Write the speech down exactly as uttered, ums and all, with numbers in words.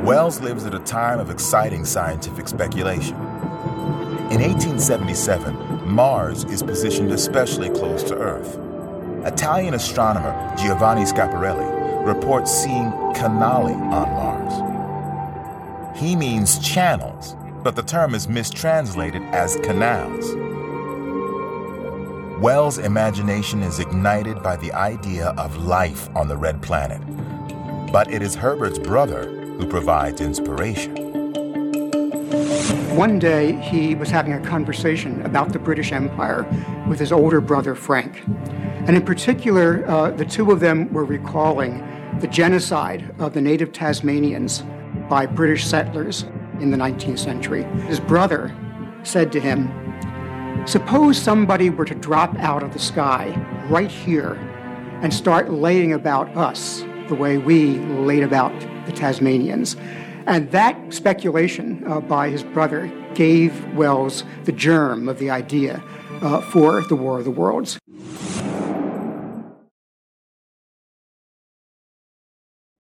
Wells lives at a time of exciting scientific speculation. In eighteen seventy-seven, Mars is positioned especially close to Earth. Italian astronomer Giovanni Schiaparelli reports seeing canali on Mars. He means channels, but the term is mistranslated as canals. Wells' imagination is ignited by the idea of life on the red planet, but it is Herbert's brother who provides inspiration. One day, he was having a conversation about the British Empire with his older brother, Frank. And in particular, uh, the two of them were recalling the genocide of the native Tasmanians by British settlers in the nineteenth century. His brother said to him, "Suppose somebody were to drop out of the sky right here and start laying about us the way we laid about the Tasmanians." And that speculation uh, by his brother gave Wells the germ of the idea uh, for the War of the Worlds.